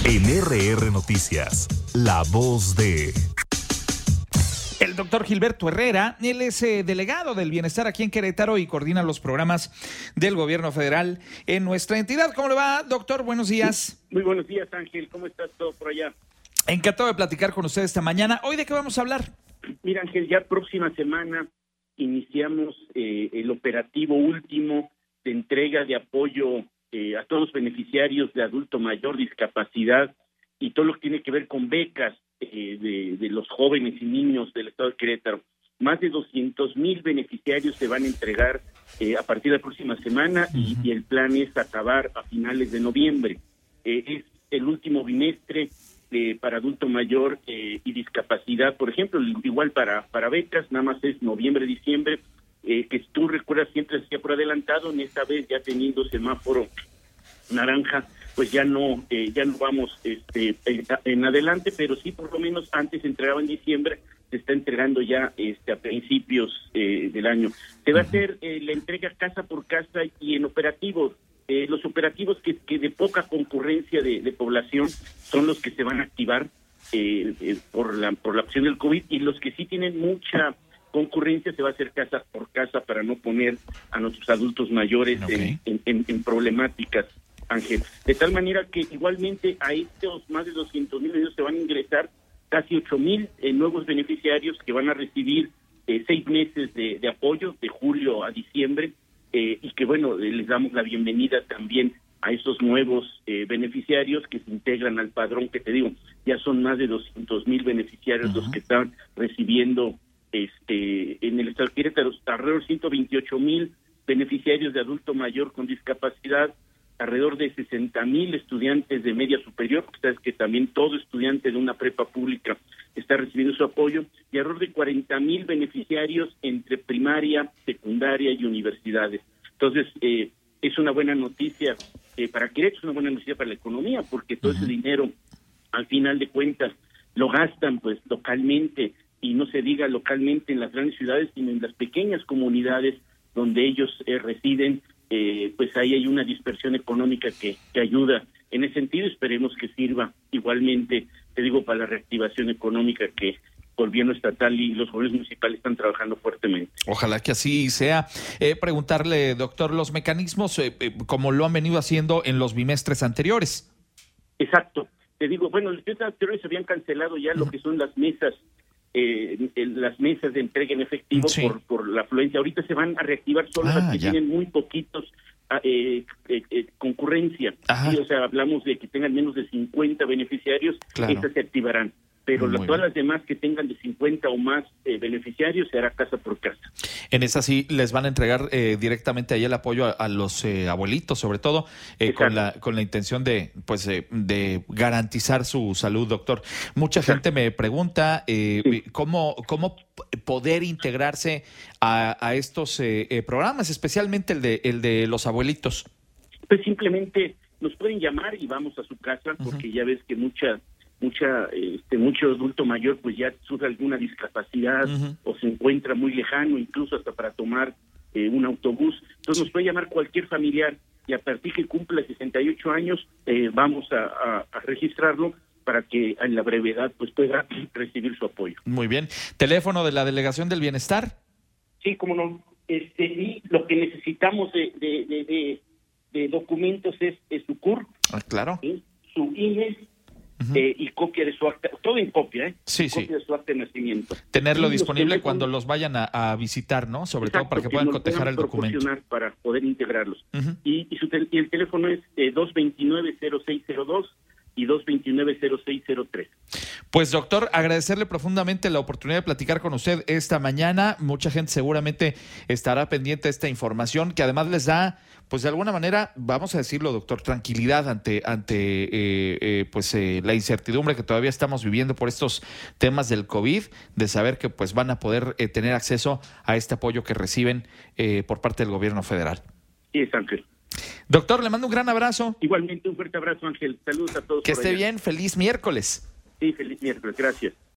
En RR Noticias, la voz de... El doctor Gilberto Herrera, él es delegado del bienestar aquí en Querétaro y coordina los programas del gobierno federal en nuestra entidad. ¿Cómo le va, doctor? Buenos días. Muy buenos días, Ángel. ¿Cómo estás todo por allá? Encantado de platicar con usted esta mañana. ¿Hoy de qué vamos a hablar? Mira, Ángel, ya próxima semana iniciamos el operativo último de entrega de apoyo a todos los beneficiarios de adulto mayor, discapacidad y todo lo que tiene que ver con becas de los jóvenes y niños del estado de Querétaro. Más de 200,000 beneficiarios se van a entregar a partir de la próxima semana y el plan es acabar a finales de noviembre. Es el último bimestre para adulto mayor y discapacidad, por ejemplo, igual para becas, nada más es noviembre, diciembre, que tú recuerdas siempre se hacía por adelantado, en esta vez ya teniendo semáforo naranja, pues ya no vamos en adelante, pero sí por lo menos antes se entregaba en diciembre, se está entregando ya a principios del año. Se va a hacer la entrega casa por casa y en operativos. Los operativos que de poca concurrencia de población son los que se van a activar por la opción del COVID, y los que sí tienen mucha concurrencia se va a hacer casa por casa para no poner a nuestros adultos mayores en problemáticas, Ángel. De tal manera que igualmente a estos más de 200,000 niños se van a ingresar casi 8,000 nuevos beneficiarios que van a recibir 6 meses de apoyo de julio a diciembre, y que bueno, les damos la bienvenida también a esos nuevos beneficiarios que se integran al padrón, que te digo, ya son más de 200,000 beneficiarios los que están recibiendo en el estado de Querétaro, alrededor de 128,000 beneficiarios de adulto mayor con discapacidad, alrededor de 60,000 estudiantes de media superior, porque sabes que también todo estudiante de una prepa pública está recibiendo su apoyo, y alrededor de 40,000 beneficiarios entre primaria, secundaria y universidades. Entonces, es una buena noticia para Querétaro, es una buena noticia para la economía, porque todo ese dinero, al final de cuentas, lo gastan pues localmente, y no se diga localmente en las grandes ciudades, sino en las pequeñas comunidades donde ellos residen. Pues ahí hay una dispersión económica que ayuda en ese sentido. Esperemos que sirva igualmente, te digo, para la reactivación económica que el gobierno estatal y los gobiernos municipales están trabajando fuertemente. Ojalá que así sea. Preguntarle, doctor, los mecanismos, como lo han venido haciendo en los bimestres anteriores. Exacto. Te digo, bueno, los bimestres anteriores se habían cancelado ya lo que son las mesas de entrega en efectivo por la afluencia. Ahorita se van a reactivar solo las que tienen muy poquitos concurrencia. Sí, o sea, hablamos de que tengan menos de 50 beneficiarios, estas se activarán. Pero todas las demás que tengan de 50 o más beneficiarios se hará casa por casa. En esa sí les van a entregar directamente ahí el apoyo a los abuelitos, sobre todo con la intención de garantizar su salud, doctor. Mucha gente me pregunta cómo poder integrarse a estos programas, especialmente el de los abuelitos. Pues simplemente nos pueden llamar y vamos a su casa, porque ya ves que mucho adulto mayor pues ya sufre alguna discapacidad o se encuentra muy lejano, incluso hasta para tomar un autobús. Entonces nos puede llamar cualquier familiar, y a partir que cumpla 68 años vamos a registrarlo para que en la brevedad pues pueda recibir su apoyo. Muy bien. ¿Teléfono de la Delegación del Bienestar? Sí, cómo no. Y lo que necesitamos de documentos es su CUR, claro, su INE, y copia de su acta, todo en copia, copia de su acta de nacimiento. Tenerlo disponible cuando los vayan a visitar, ¿no? Sobre todo para que puedan cotejar el documento. Para poder integrarlos. Y el teléfono es 229-0602 y 229-0603. Pues, doctor, agradecerle profundamente la oportunidad de platicar con usted esta mañana. Mucha gente seguramente estará pendiente de esta información, que además les da, pues de alguna manera, vamos a decirlo, doctor, tranquilidad ante la incertidumbre que todavía estamos viviendo por estos temas del COVID, de saber que pues van a poder tener acceso a este apoyo que reciben por parte del gobierno federal. Sí, es Ángel. Doctor, le mando un gran abrazo. Igualmente, un fuerte abrazo, Ángel. Saludos a todos. Que esté bien, feliz miércoles. Sí, feliz miércoles, gracias.